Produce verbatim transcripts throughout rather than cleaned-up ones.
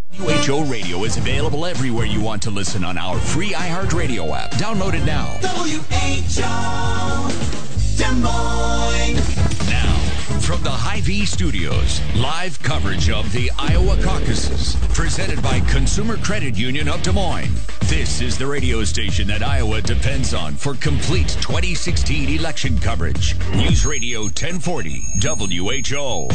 W H O Radio is available everywhere you want to listen on our free iHeartRadio app. Download it now. W H O Des Moines. Now, from the Hy-Vee Studios, live coverage of the Iowa caucuses, presented by Consumer Credit Union of Des Moines. This is the radio station that Iowa depends on for complete twenty sixteen election coverage. News Radio ten forty W H O.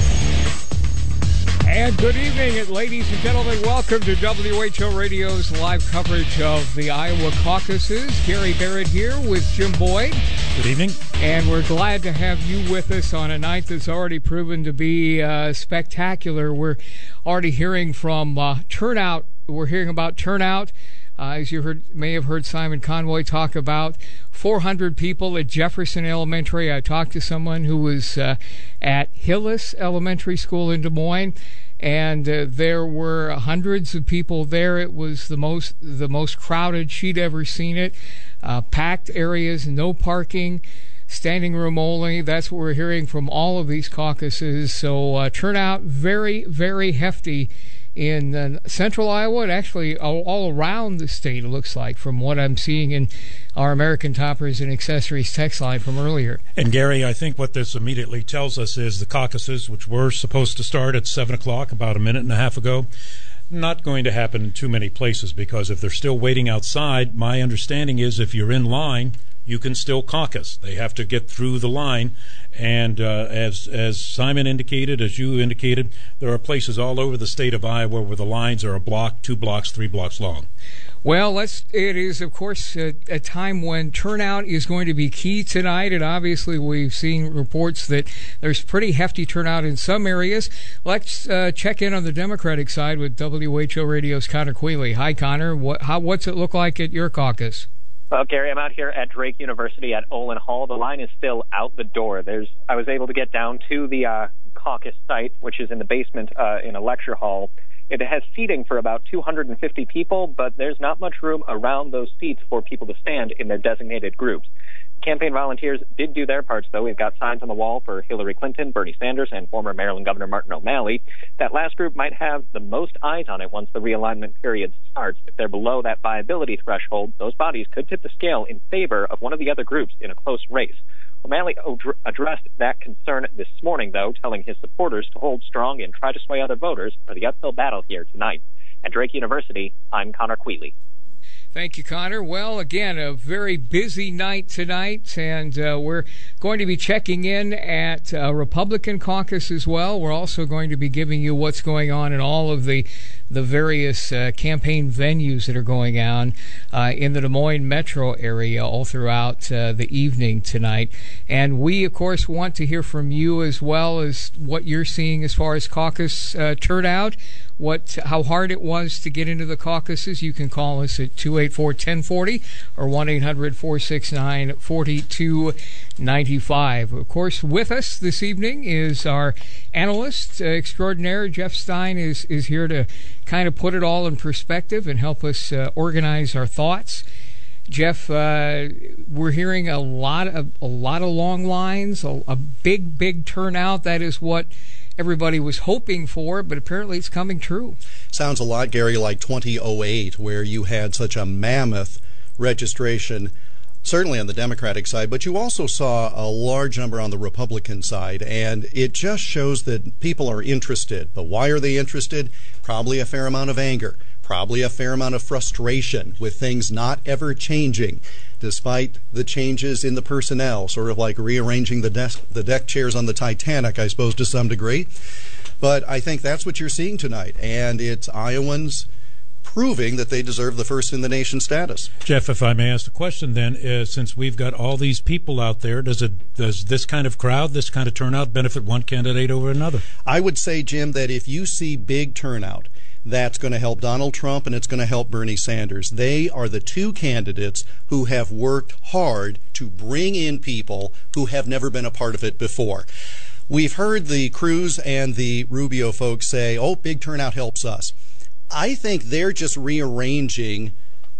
And good evening, ladies and gentlemen. Welcome to W H O Radio's live coverage of the Iowa caucuses. Gary Barrett here with Jim Boyd. Good evening. And we're glad to have you with us on a night that's already proven to be uh, spectacular. We're already hearing from uh, turnout. We're hearing about turnout. Uh, as you heard, may have heard Simon Convoy talk about four hundred people at Jefferson Elementary. I talked to someone who was uh, at Hillis Elementary School in Des Moines, and uh, there were hundreds of people there. It was the most the most crowded she'd ever seen it. Uh, packed areas, no parking, standing room only. That's what we're hearing from all of these caucuses. So uh, turnout very, very hefty in uh, central Iowa, and actually all, all around the state, it looks like, from what I'm seeing in our American Toppers and Accessories text line from earlier. And Gary, I think what this immediately tells us is the caucuses, which were supposed to start at seven o'clock about a minute and a half ago, not going to happen in too many places, because if they're still waiting outside, my understanding is if you're in line, you can still caucus. They have to get through the line, and uh, as as Simon indicated, as you indicated, there are places all over the state of Iowa where the lines are a block, two blocks, three blocks long. Well, let's, it is, of course, a, a time when turnout is going to be key tonight, and obviously we've seen reports that there's pretty hefty turnout in some areas. Let's uh, check in on the Democratic side with W H O Radio's Connor Quealy. Hi, Connor. What, how, what's it look like at your caucus? Well, Gary, I'm out here at Drake University at Olin Hall. The line is still out the door. There's, I was able to get down to the uh, caucus site, which is in the basement uh, in a lecture hall. It has seating for about two hundred fifty people, but there's not much room around those seats for people to stand in their designated groups. Campaign volunteers did do their parts, though. We've got signs on the wall for Hillary Clinton, Bernie Sanders, and former Maryland Governor Martin O'Malley. That last group might have the most eyes on it once the realignment period starts. If they're below that viability threshold, those bodies could tip the scale in favor of one of the other groups in a close race. O'Malley ad- addressed that concern this morning, though, telling his supporters to hold strong and try to sway other voters for the uphill battle here tonight. At Drake University, I'm Connor Quealy. Thank you, Connor. Well, again, a very busy night tonight, and uh, we're going to be checking in at uh, Republican caucus as well. We're also going to be giving you what's going on in all of the the various uh, campaign venues that are going on uh, in the Des Moines metro area all throughout uh, the evening tonight. And we, of course, want to hear from you as well as what you're seeing as far as caucus uh, turnout. What, how hard it was to get into the caucuses. You can call us at two eight four, one zero four zero or one eight hundred, four six nine, four two nine five. Of course, with us this evening is our analyst uh, extraordinaire. Jeff Stein is, is here to kind of put it all in perspective and help us uh, organize our thoughts. Jeff, uh, we're hearing a lot of a lot of long lines, a, a big, big turnout. That is what everybody was hoping for, but apparently it's coming true. Sounds a lot, Gary, like twenty oh eight, where you had such a mammoth registration, certainly on the Democratic side, but you also saw a large number on the Republican side, and it just shows that people are interested. But why are they interested? Probably a fair amount of anger, probably a fair amount of frustration with things not ever changing, despite the changes in the personnel, sort of like rearranging the desk, the deck chairs on the Titanic, I suppose, to some degree. But I think that's what you're seeing tonight, and it's Iowans proving that they deserve the first-in-the-nation status. Jeff, if I may ask the question then, uh, since we've got all these people out there, does it does this kind of crowd, this kind of turnout, benefit one candidate over another? I would say, Jim, that if you see big turnout, that's going to help Donald Trump and it's going to help Bernie Sanders. They are the two candidates who have worked hard to bring in people who have never been a part of it before. We've heard the Cruz and the Rubio folks say, oh, big turnout helps us. I think they're just rearranging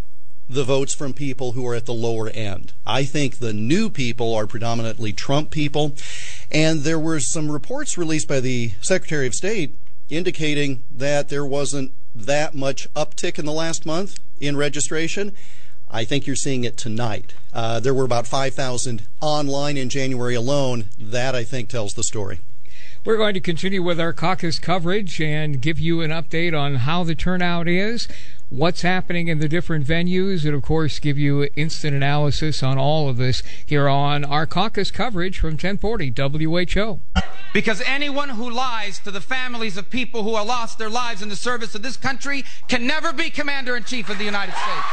the votes from people who are at the lower end. I think the new people are predominantly Trump people. And there were some reports released by the Secretary of State indicating that there wasn't that much uptick in the last month in registration. I think you're seeing it tonight. Uh, there were about five thousand online in January alone. That, I think, tells the story. We're going to continue with our caucus coverage and give you an update on how the turnout is, what's happening in the different venues, and, of course, give you instant analysis on all of this here on our caucus coverage from ten forty W H O. Because anyone who lies to the families of people who have lost their lives in the service of this country can never be Commander-in-Chief of the United States.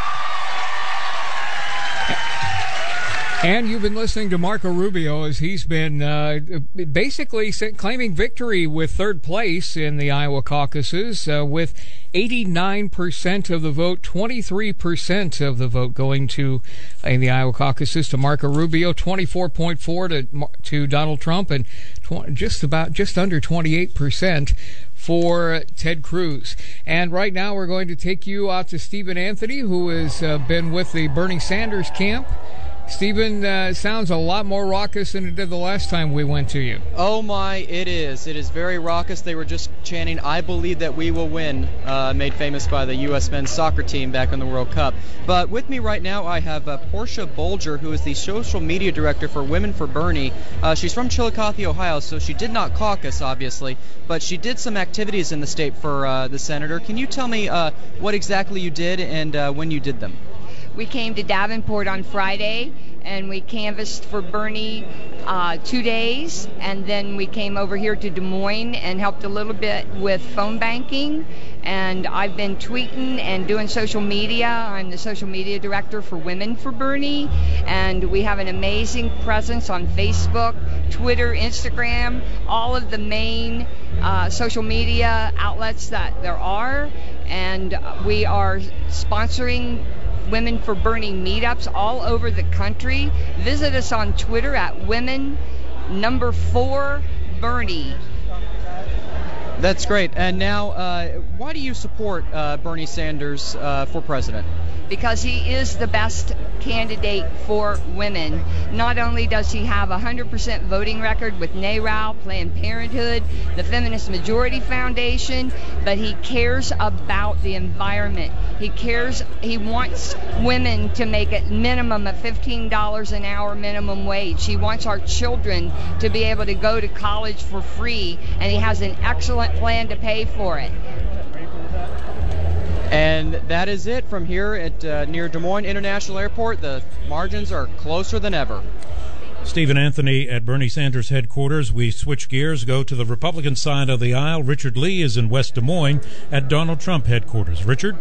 And you've been listening to Marco Rubio as he's been uh, basically claiming victory with third place in the Iowa caucuses uh, with eighty-nine percent of the vote, twenty-three percent of the vote going to, in the Iowa caucuses, to Marco Rubio, twenty-four point four to to Donald Trump, and tw- just about just under twenty-eight percent for Ted Cruz. And right now we're going to take you out to Stephen Anthony, who has uh, been with the Bernie Sanders camp. Stephen, uh, sounds a lot more raucous than it did the last time we went to you. Oh my, it is. It is very raucous. They were just chanting, "I believe that we will win," uh, made famous by the U S men's soccer team back in the World Cup. But with me right now, I have uh, Portia Bolger, who is the social media director for Women for Bernie. Uh, she's from Chillicothe, Ohio, so she did not caucus, obviously, but she did some activities in the state for uh, the senator. Can you tell me uh, what exactly you did and uh, when you did them? We came to Davenport on Friday, and we canvassed for Bernie uh, two days, and then we came over here to Des Moines and helped a little bit with phone banking. And I've been tweeting and doing social media. I'm the social media director for Women for Bernie, and we have an amazing presence on Facebook, Twitter, Instagram, all of the main uh, social media outlets that there are. And we are sponsoring Women for Bernie meetups all over the country. Visit us on Twitter at women number four Bernie. That's great. And now, uh, why do you support uh, Bernie Sanders uh, for president? Because he is the best candidate for women. Not only does he have a one hundred percent voting record with NARAL, Planned Parenthood, the Feminist Majority Foundation, but he cares about the environment. He cares, he wants women to make a minimum of fifteen dollars an hour minimum wage. He wants our children to be able to go to college for free, and he has an excellent plan to pay for it. And that is it from here at uh, near Des Moines International Airport. The margins are closer than ever. Stephen Anthony at Bernie Sanders headquarters. We switch gears, go to the Republican side of the aisle. Richard Lee is in West Des Moines at Donald Trump headquarters. Richard?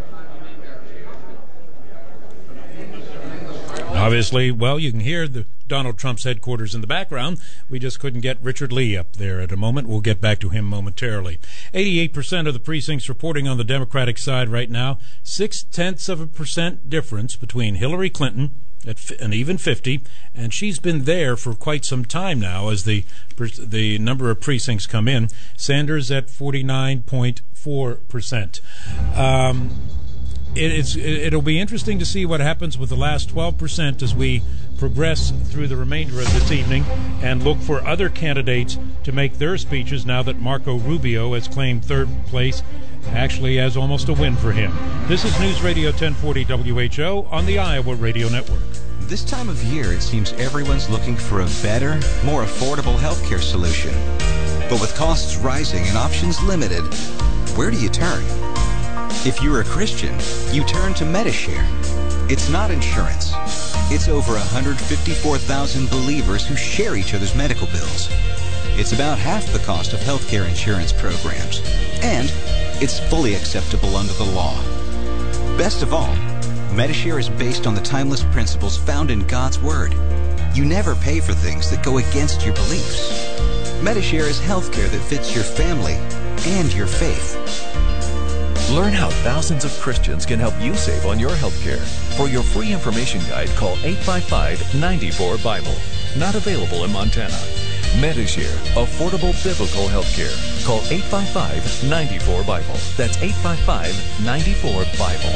Obviously, well, you can hear the Donald Trump's headquarters in the background. We just couldn't get Richard Lee up there at a moment. We'll get back to him momentarily. eighty-eight percent of the precincts reporting on the Democratic side right now. Six-tenths of a percent difference between Hillary Clinton at an even fifty, and she's been there for quite some time now as the the number of precincts come in. Sanders at forty-nine point four percent. Um, it, it's, it, it'll be interesting to see what happens with the last twelve percent as we progress through the remainder of this evening and look for other candidates to make their speeches now that Marco Rubio has claimed third place, actually as almost a win for him. This is News Radio ten forty W H O on the Iowa Radio Network. This time of year, it seems everyone's looking for a better, more affordable healthcare solution. But with costs rising and options limited, where do you turn? If you're a Christian, you turn to Medi-Share. It's not insurance. It's over one hundred fifty-four thousand believers who share each other's medical bills. It's about half the cost of healthcare insurance programs. And it's fully acceptable under the law. Best of all, Medi-Share is based on the timeless principles found in God's Word. You never pay for things that go against your beliefs. Medi-Share is healthcare that fits your family and your faith. Learn how thousands of Christians can help you save on your health care. For your free information guide, call eight five five, nine four, Bible. Not available in Montana. Medi-Share, affordable biblical health care. Call eight five five, nine four, Bible. That's eight five five, nine four, Bible.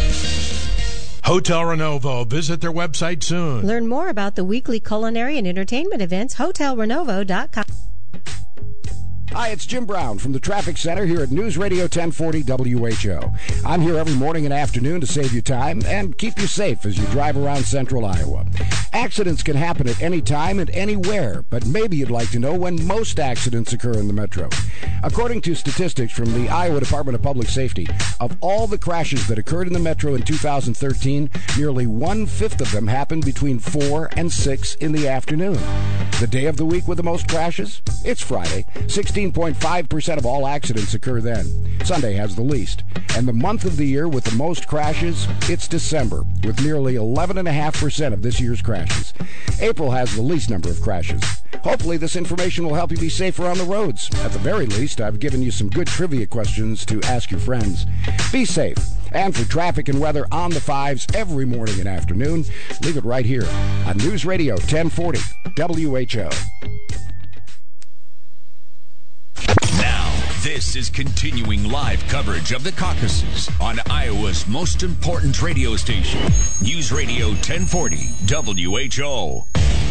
Hotel Renovo. Visit their website soon. Learn more about the weekly culinary and entertainment events, hotel renovo dot com. Hi, it's Jim Brown from the Traffic Center here at News Radio ten forty W H O. I'm here every morning and afternoon to save you time and keep you safe as you drive around central Iowa. Accidents can happen at any time and anywhere, but maybe you'd like to know when most accidents occur in the metro. According to statistics from the Iowa Department of Public Safety, of all the crashes that occurred in the metro in two thousand thirteen, nearly one-fifth of them happened between four and six in the afternoon. The day of the week with the most crashes? It's Friday. sixteen point five percent of all accidents occur then. Sunday has the least. And the month of the year with the most crashes? It's December, with nearly eleven point five percent of this year's crashes. April has the least number of crashes. Hopefully this information will help you be safer on the roads. At the very least, I've given you some good trivia questions to ask your friends. Be safe. And for traffic and weather on the fives every morning and afternoon, leave it right here on News Radio ten forty W H O. Now, this is continuing live coverage of the caucuses on Iowa's most important radio station, News Radio ten forty W H O.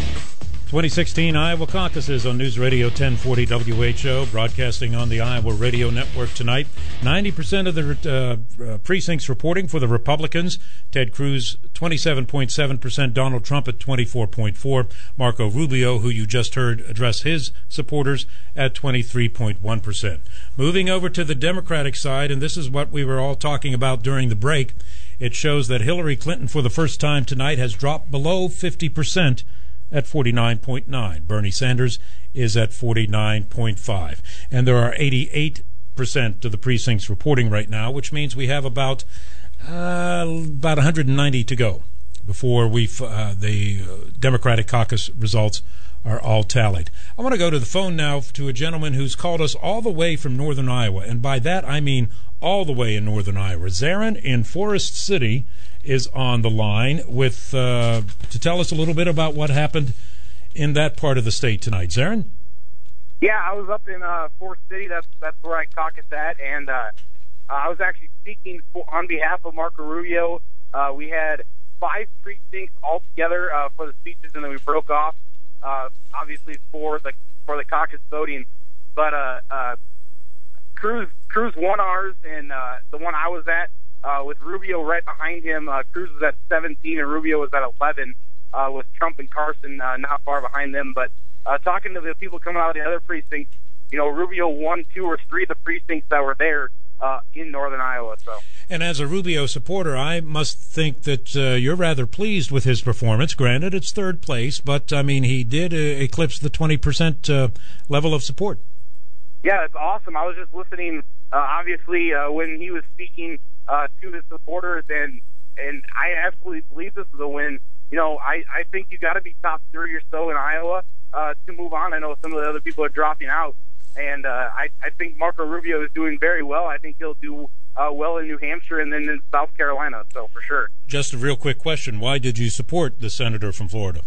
twenty sixteen Iowa caucuses on News Radio ten forty W H O, broadcasting on the Iowa Radio Network tonight. ninety percent of the uh, uh, precincts reporting for the Republicans. Ted Cruz, twenty-seven point seven percent. Donald Trump at twenty-four point four percent. Marco Rubio, who you just heard address his supporters, at twenty-three point one percent. Moving over to the Democratic side, and this is what we were all talking about during the break, it shows that Hillary Clinton, for the first time tonight, has dropped below fifty percent at forty-nine point nine. Bernie Sanders is at forty-nine point five. And there are eighty-eight percent of the precincts reporting right now, which means we have about uh, about one hundred ninety to go before we uh, the Democratic caucus results are all tallied. I want to go to the phone now to a gentleman who's called us all the way from northern Iowa, and by that I mean all the way in northern Iowa. Zarin in Forest City is on the line with uh, to tell us a little bit about what happened in that part of the state tonight. Zarin? Yeah, I was up in uh, Forest City. That's that's where I caucused at, and uh, I was actually speaking for, on behalf of Marco Rubio. Uh, we had five precincts altogether uh, for the speeches, and then we broke off, uh, obviously for the for the caucus voting. But uh, uh, Cruz Cruz won ours, and uh, the one I was at, Uh, with Rubio right behind him. uh, Cruz was at seventeen and Rubio was at eleven, uh, with Trump and Carson uh, not far behind them. But uh, talking to the people coming out of the other precincts, you know, Rubio won two or three of the precincts that were there uh, in northern Iowa. So, and as a Rubio supporter, I must think that uh, you're rather pleased with his performance. Granted, it's third place, but I mean, he did uh, eclipse the twenty percent uh, level of support. Yeah, it's awesome. I was just listening, uh, obviously, uh, when he was speaking Uh, to his supporters, and and I absolutely believe this is a win. You know, I, I think you got to be top three or so in Iowa uh, to move on. I know some of the other people are dropping out, and uh, I, I think Marco Rubio is doing very well. I think he'll do uh, well in New Hampshire and then in South Carolina, so for sure. Just a real quick question. Why did you support the senator from Florida?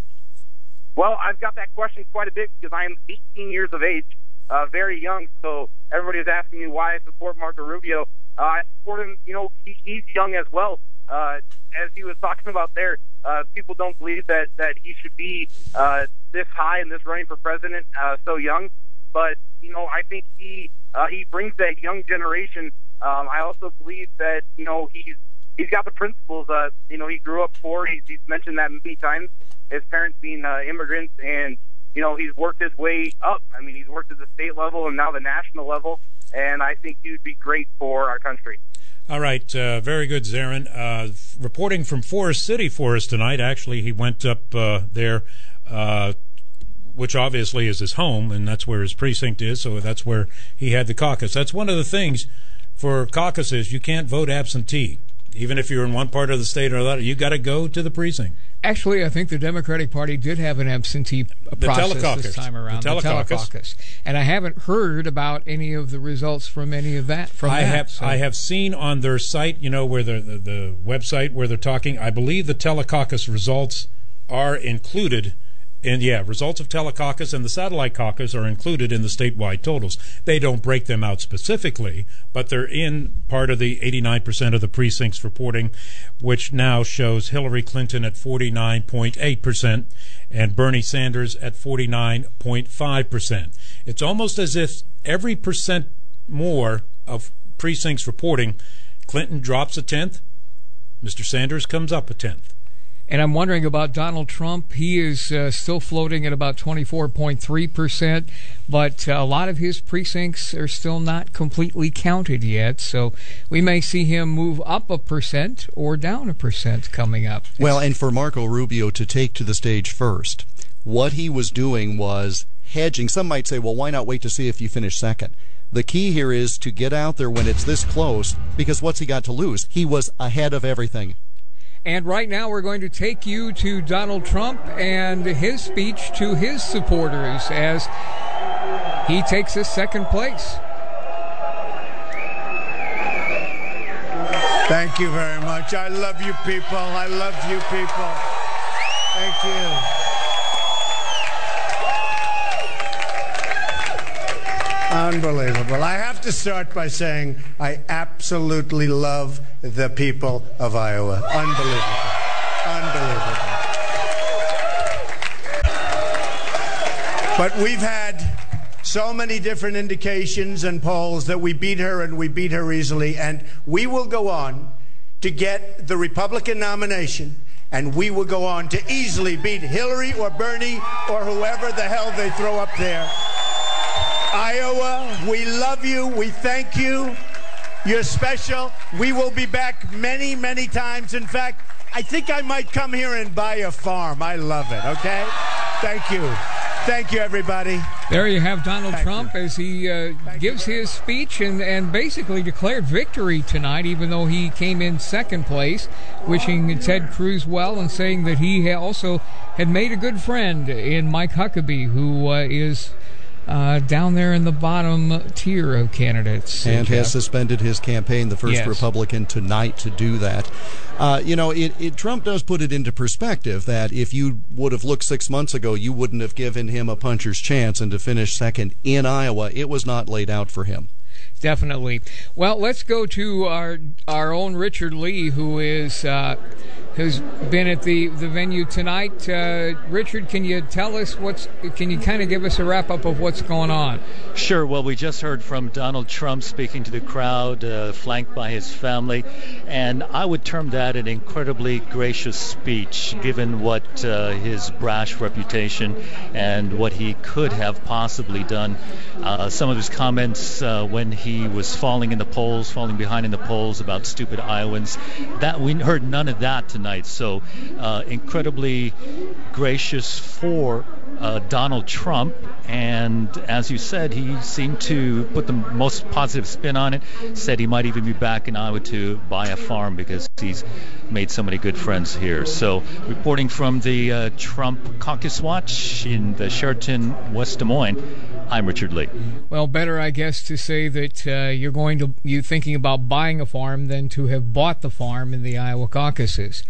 Well, I've got that question quite a bit because I am eighteen years of age, uh, very young, so everybody is asking me why I support Marco Rubio. Uh, I support him. You know, he, he's young as well. Uh, as he was talking about there, uh, people don't believe that, that he should be uh, this high in this running for president uh, so young. But, you know, I think he uh, he brings that young generation. Um, I also believe that, you know, he's he's got the principles. Uh, you know, he grew up poor. He's, he's mentioned that many times, his parents being uh, immigrants. And, you know, he's worked his way up. I mean, he's worked at the state level and now the national level. And I think he would be great for our country. All right, uh, very good, Zarin. Uh, reporting from Forest City for us tonight. Actually, he went up uh, there, uh, which obviously is his home, and that's where his precinct is, so that's where he had the caucus. That's one of the things for caucuses. You can't vote absentee. Even if you're in one part of the state or another, you got to go to the precinct. Actually, I think the Democratic Party did have an absentee the process telecaucus. this time around. The telecaucus. the telecaucus, and I haven't heard about any of the results from any of that. From I that, have, so. I have seen on their site, you know, where the, the the website where they're talking. I believe the telecaucus results are included And yeah, results of telecaucus and the satellite caucus are included in the statewide totals. They don't break them out specifically, but they're in part of the eighty-nine percent of the precincts reporting, which now shows Hillary Clinton at forty-nine point eight percent and Bernie Sanders at forty-nine point five percent. It's almost as if every percent more of precincts reporting, Clinton drops a tenth, Mister Sanders comes up a tenth. And I'm wondering about Donald Trump. He is uh, still floating at about twenty-four point three percent, but uh, a lot of his precincts are still not completely counted yet. So we may see him move up a percent or down a percent coming up. Well, and for Marco Rubio to take to the stage first, what he was doing was hedging. Some might say, well, why not wait to see if you finish second? The key here is to get out there when it's this close, because what's he got to lose? He was ahead of everything. And right now we're going to take you to Donald Trump and his speech to his supporters as he takes his second place. Thank you very much. I love you people. I love you people. Thank you. Unbelievable. I have to start by saying I absolutely love the people of Iowa. Unbelievable. Unbelievable. But we've had so many different indications and polls that we beat her, and we beat her easily, and we will go on to get the Republican nomination, and we will go on to easily beat Hillary or Bernie or whoever the hell they throw up there. Iowa, we love you. We thank you. You're special. We will be back many, many times. In fact, I think I might come here and buy a farm. I love it, okay? Thank you. Thank you, everybody. There you have Donald Thank Trump you. as he uh, gives his speech and, and basically declared victory tonight, even though he came in second place, wishing Ted Cruz well and saying that he also had made a good friend in Mike Huckabee, who uh, is... Uh, down there in the bottom tier of candidates. And Jeff. has suspended his campaign, the first Yes. Republican tonight to do that. Uh, you know, it, it, Trump does put it into perspective that if you would have looked six months ago, you wouldn't have given him a puncher's chance, and to finish second in Iowa, it was not laid out for him. Definitely. Well, let's go to our our own Richard Lee, who is uh, who's been at the, the venue tonight. Uh, Richard, can you tell us what's? Can you kind of give us a wrap up of what's going on? Sure. Well, we just heard from Donald Trump speaking to the crowd, uh, flanked by his family, and I would term that an incredibly gracious speech, given what uh, his brash reputation and what he could have possibly done. Uh, some of his comments uh, when he was falling in the polls, falling behind in the polls about stupid Iowans, that we heard none of that tonight. So uh, incredibly gracious for uh, Donald Trump, and as you said, he seemed to put the most positive spin on it, said he might even be back in Iowa to buy a farm because he's made so many good friends here. So reporting from the uh, Trump Caucus Watch in the Sheraton, West Des Moines, I'm Richard Lee. Well, better, I guess, to say that uh, you're going to you thinking about buying a farm than to have bought the farm in the Iowa caucuses.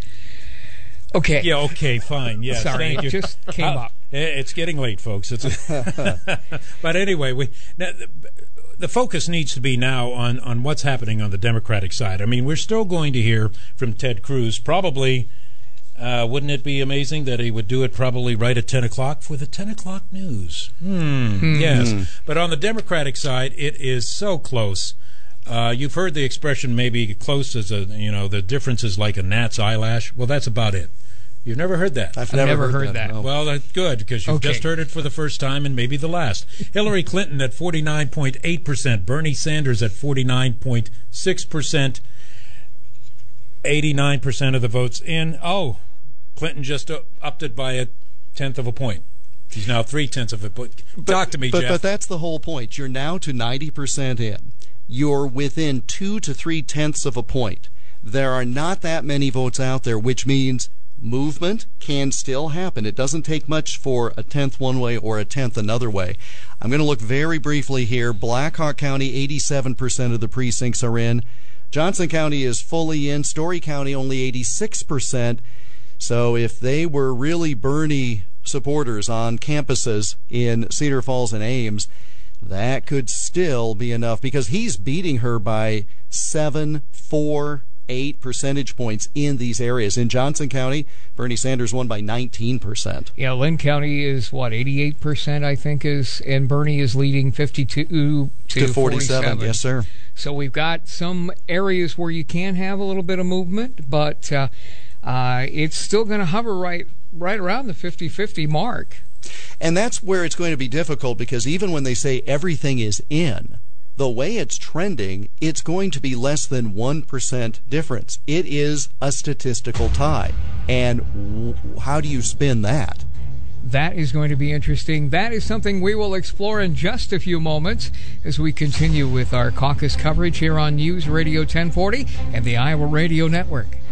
Okay. Yeah. Okay. Fine. Yeah. Sorry, Thank it you. just came uh, up. It's getting late, folks. It's but anyway, we now, the, the focus needs to be now on on what's happening on the Democratic side. I mean, we're still going to hear from Ted Cruz probably. Uh, wouldn't it be amazing that he would do it probably right at ten o'clock for the ten o'clock news? Hmm. Hmm. Yes. But on the Democratic side, it is so close. Uh, you've heard the expression maybe close as a, you know, the difference is like a gnat's eyelash. Well, that's about it. You've never heard that? I've, I've never, never heard, heard that. that. No. Well, that's good, because you've Okay. just heard it for the first time and maybe the last. Hillary Clinton at forty-nine point eight percent, Bernie Sanders at forty-nine point six percent, eighty-nine percent of the votes in. Oh, Clinton just uh, upped it by a tenth of a point. He's now three-tenths of a point. Talk to me, but, Jeff. But that's the whole point. You're now to ninety percent in. You're within two to three-tenths of a point. There are not that many votes out there, which means movement can still happen. It doesn't take much for a tenth one way or a tenth another way. I'm going to look very briefly here. Black Hawk County, eighty-seven percent of the precincts are in. Johnson County is fully in. Story County, only eighty-six percent. So if they were really Bernie supporters on campuses in Cedar Falls and Ames, that could still be enough because he's beating her by seven, four, eight percentage points in these areas. In Johnson County, Bernie Sanders won by nineteen percent. Yeah, Lynn County is, what, eighty-eight percent, I think, is, and Bernie is leading fifty-two to, to forty-seven. forty-seven. Yes, sir. So we've got some areas where you can have a little bit of movement, but uh, uh, it's still going to hover right, right around the fifty-fifty mark. And that's where it's going to be difficult because even when they say everything is in, the way it's trending, it's going to be less than one percent difference. It is a statistical tie. And w- how do you spin that? That is going to be interesting. That is something we will explore in just a few moments as we continue with our caucus coverage here on News Radio ten forty and the Iowa Radio Network.